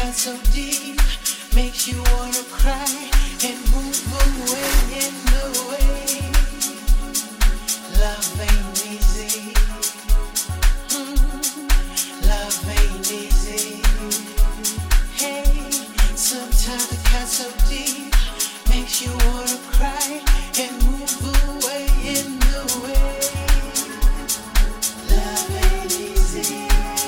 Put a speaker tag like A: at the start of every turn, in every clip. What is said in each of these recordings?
A: so deep, makes you wanna cry and move away in the way. Love ain't easy. Love ain't easy. Hey, sometimes the cat so deep, makes you wanna cry and move away in the way. Love ain't easy.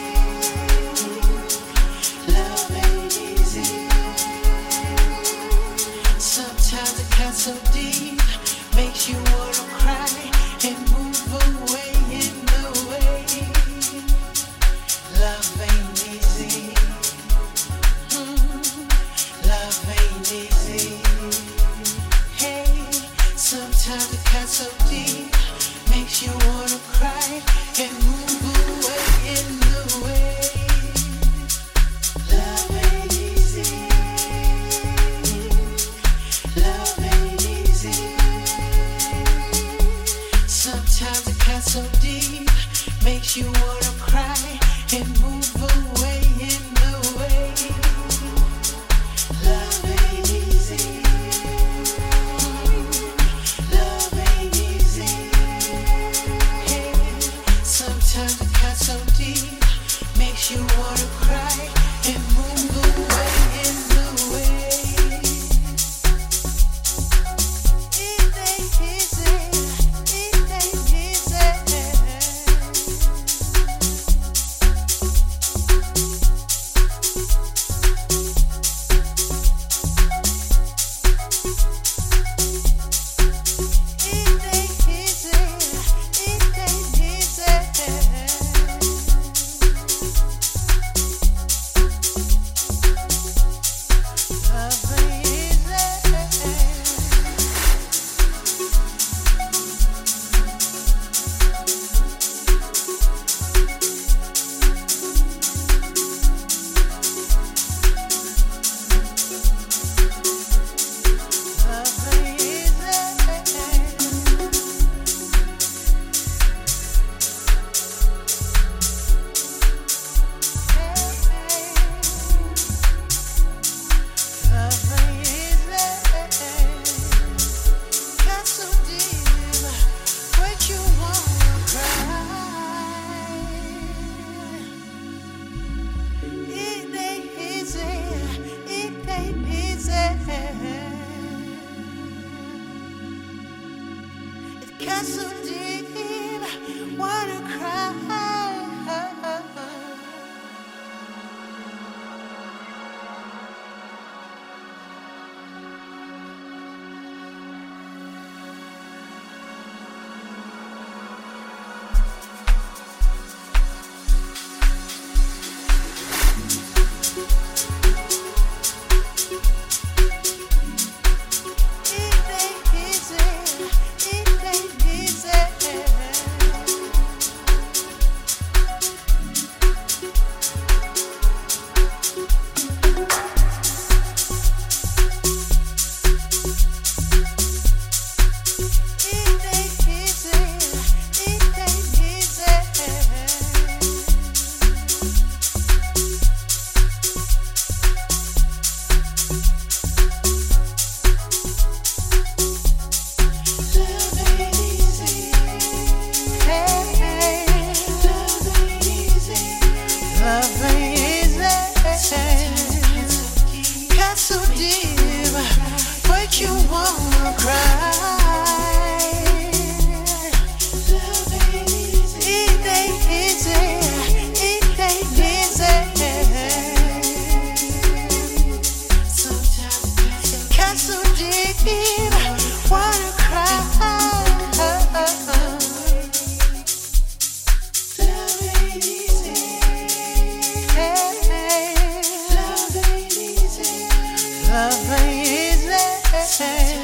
A: Sometimes the cut so deep, makes you wanna cry and move away in the way. Love ain't easy. Love ain't easy. Hey, sometimes the cut so deep, makes you wanna cry and move away in the way. Love ain't easy. Love ain't easy. Sometimes the cut so deep, makes you wanna cry and move away in the way. Love ain't easy. Love ain't easy. Hey, sometimes the cut so deep, makes you wanna cry and move away in the way. It ain't easy. It ain't easy. So deep, wanna cry.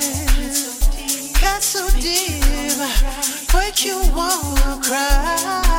A: Cut so deep, but you wanna cry.